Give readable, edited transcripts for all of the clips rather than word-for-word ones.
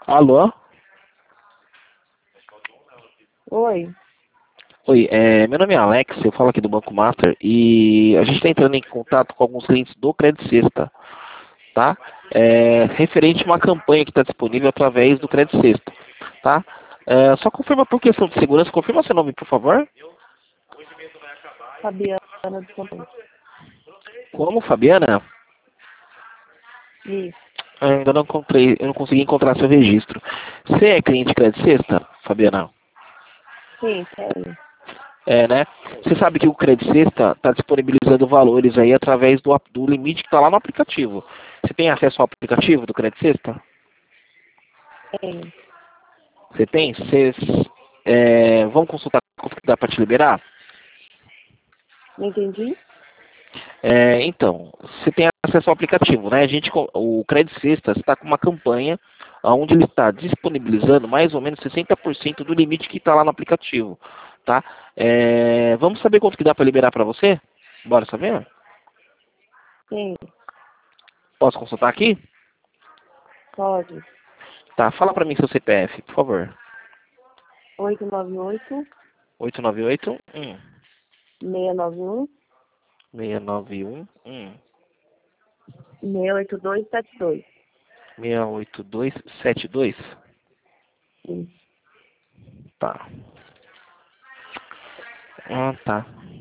Alô? Oi. Oi, meu nome é Alex, eu falo aqui do Banco Master e a gente está entrando em contato com alguns clientes do Credit Sexta, tá? Referente a uma campanha que está disponível através do Credit Sexta, tá? Só confirma por questão de segurança, confirma seu nome, por favor. Fabiana do Santana. Como, Fabiana? Isso. Ainda não encontrei, eu não consegui encontrar seu registro. Você é cliente Credit Sexta, Fabiana? Sim, tem. Né? Você sabe que o Credit Sexta está disponibilizando valores aí através do limite que está lá no aplicativo. Você tem acesso ao aplicativo do Credit Sexta? Tem. Você tem? Vocês vão consultar quanto que dá para te liberar? Não entendi? Então, você tem acesso ao aplicativo, né? O Credit Sexta está com uma campanha onde ele está disponibilizando mais ou menos 60% do limite que está lá no aplicativo, tá? Vamos saber quanto que dá para liberar para você? Bora saber? Sim. Posso consultar aqui? Pode. Tá, fala para mim seu CPF, por favor. 898 898 691 691 68272. 68272. Isso. Tá. Tá.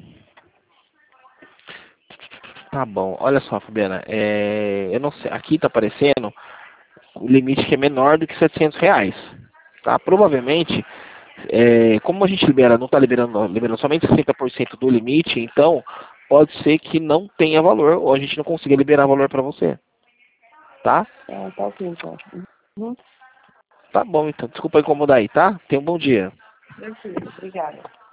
Tá bom. Olha só, Fabiana, eu não sei, aqui tá aparecendo o limite que é menor do que R$ 700, tá? Provavelmente, como a gente libera, não está liberando somente 60% do limite, então pode ser que não tenha valor ou a gente não consiga liberar valor para você, tá? Tá ok, então. Uhum. Tá bom, então. Desculpa incomodar aí, tá? Tenha um bom dia. Tranquilo. Obrigada.